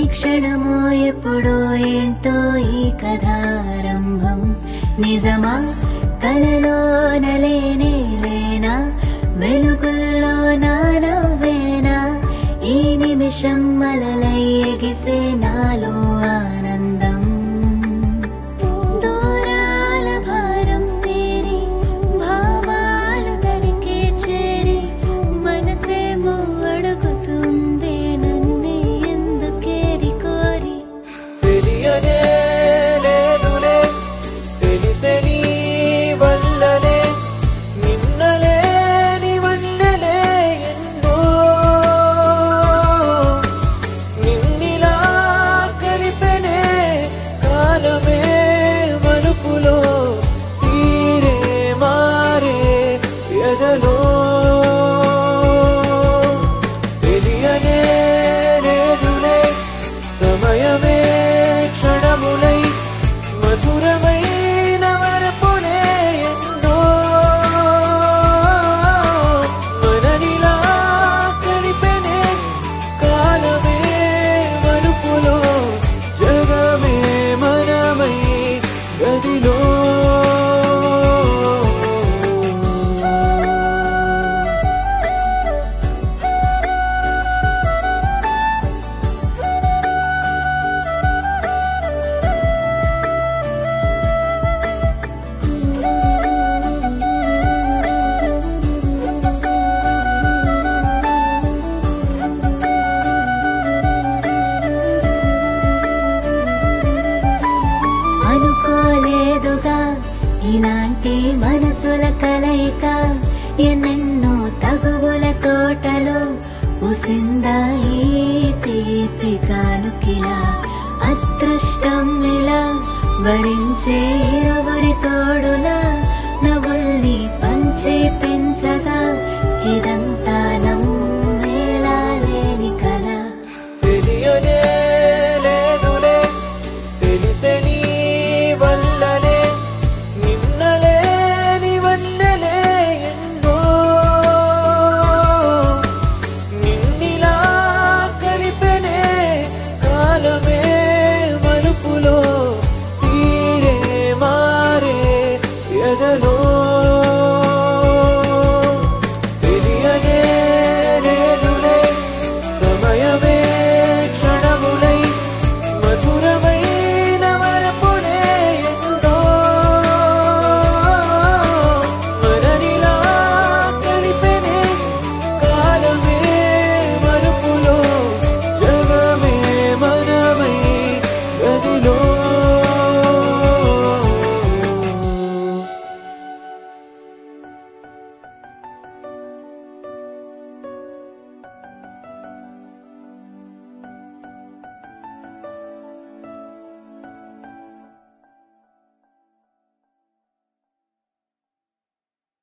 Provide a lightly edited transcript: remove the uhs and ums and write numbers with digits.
క్షణమో ఎప్పుడో ఏంటో ఈ కథారంభం నిజమా కలలోన లేనే లేనా వెలుగుల్లో నా నవ్వేనా ఈ నిమిషం అలలై ఎగిసే నాలో ఆనందం దూరాల భారం తీరి భావాలు తనికే చేరి మనసేమో అడుగుతుందే నన్నే ఎందుకేరి కోరి తెలియనే లేదులే తెలిసే నీ వల్లనే నిన్నలే నీ వన్నెలే ఎన్నో నిన్నిలా కలిపెనే కాలమే మలుపులో తీరే మారే ఎదలో తెలియనే లేదులే సమయమే క్షణములై మధురమైన వరపులే ఎన్నో మననిలా కలిపెనే కాలమే మలుపులో జగమే మనమై గదిలో అనుకోలేదుగా ఇలాంటి మనసుల కలయిక ఎన్నెన్నో తగువుల తోటలో పూసిందా ఈ తీపి కానుకిలా అదృష్టం ఇలా భరించే